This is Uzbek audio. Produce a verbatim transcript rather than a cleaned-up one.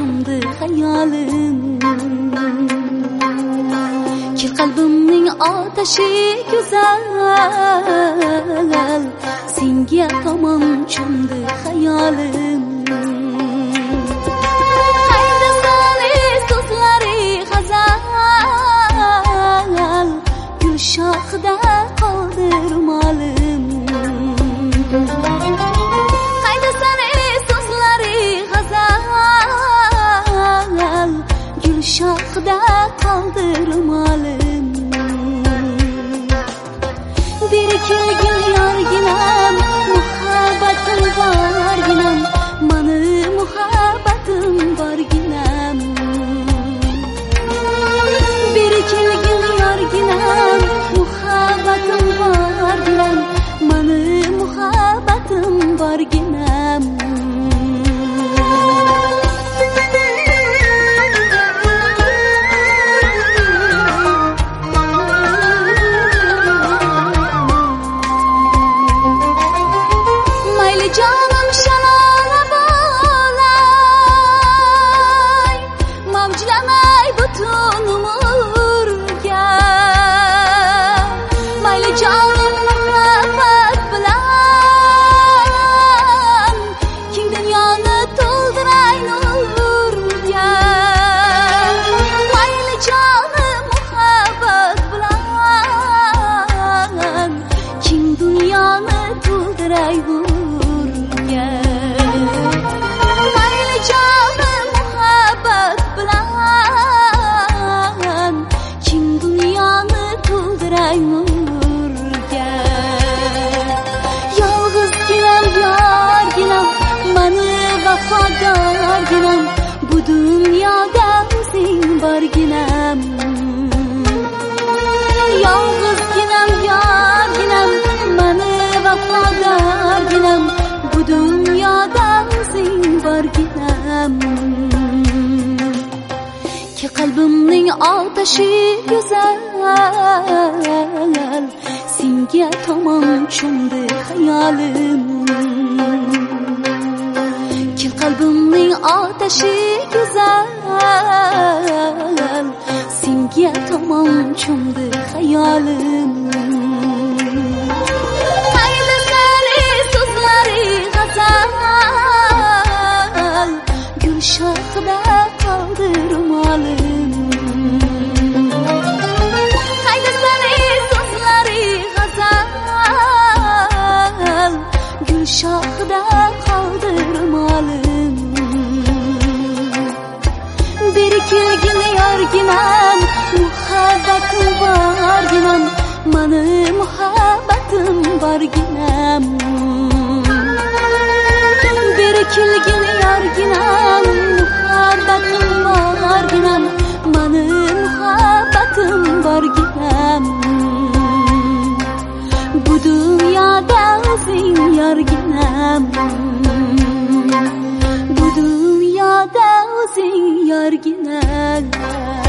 cho'mdi hayolim. Ki qalbimning otashi go'zal, senga tomon cho'mdi hayolim. Haydasani so'zlari g'azal, gul shoxida qoldi ro'molim. Haydasani so'zlari g'azal, gul shoxida qoldi ro'molim. Beri kelgin yorginam, muhabbatim borginam, mani muhabbatim borginam. Beri kelgin yorginam, muhabbatim borginam, mani muhabbatim borginam. Canım şalala bağlay, mavclamay bütün umurga. Mayli canım muhabbat bilan, keng dunyoni to'ldiray nurga. Mayli canım muhabbat bilan, keng dunyoni to'ldiray nurga. Mayli canım muhabbat bilan, keng dunyoni to'ldiray nurga. Yolg'izginam yorginam, mani vafodorginam, bu dunyoda o'zing borginam. Yolg'izginam yorginam, mani vafodorginam, bu dunyoda o'zing borginam. Ki qalbimning otashi go'zal, senga tomon cho'mdi hayolim. Ki qalbimning otashi go'zal, senga tomon cho'mdi hayolim. Gül shoxida qoldi ro'molim. Haydasani so'zlari g'azal, gul shoxida qoldi ro'molim. Beri kelgin yorginam, muhabbatim borginam, mani muhabbatim borginam. Beri kelgin yorginam, muhabbatim borginam, mani muhabbatim borginam. Bu dunyoda o'zing yorginam, bu dunyoda o'zing yorginam.